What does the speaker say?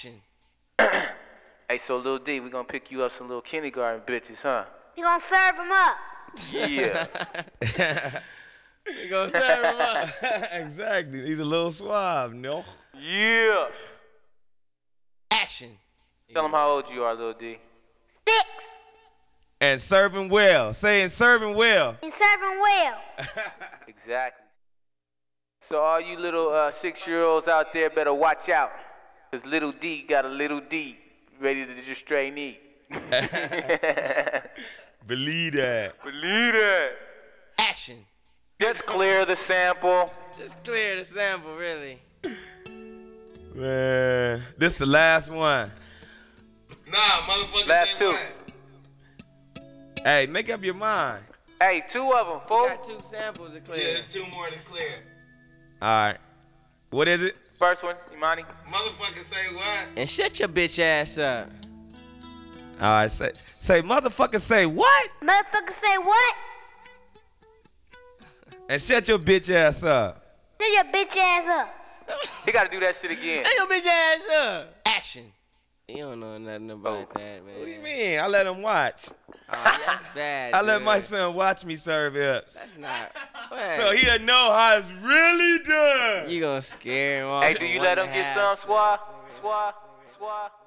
Action. Hey, so Lil D, we gonna pick you up some little kindergarten bitches, huh? You gonna serve him up. Yeah. We gonna serve him up. Exactly. He's a little suave, no? Yeah. Action. Tell them how old you are, Lil D. 6. And serving well. Saying serving well. And serve him well. Exactly. So all you little 6-year-olds out there better watch out. Because Little D got a little D ready to just straight eat. Believe that. Believe that. Action. Just clear the sample. Just clear the sample, really. Man, this the last one. Nah, motherfucker. Last say two. what? Hey, make up your mind. Hey, 2 of them, We fool. got 2 samples to clear. Yeah, there's 2 more to clear. All right. What is it? First one, Imani. Motherfucker say what? And shut your bitch ass up. All right, say motherfucker say what? Motherfucker say what? And shut your bitch ass up. Shut your bitch ass up. He gotta do that shit again. Shut your bitch ass up. Action. You don't know nothing about that, man. What do you mean? I let him watch. Oh, that's bad. I let dude. my son watch me serve hips. That's not. So he'll know how it's really done. You gonna scare him off. Hey, do you let him get some, Swah? Swah? Swah?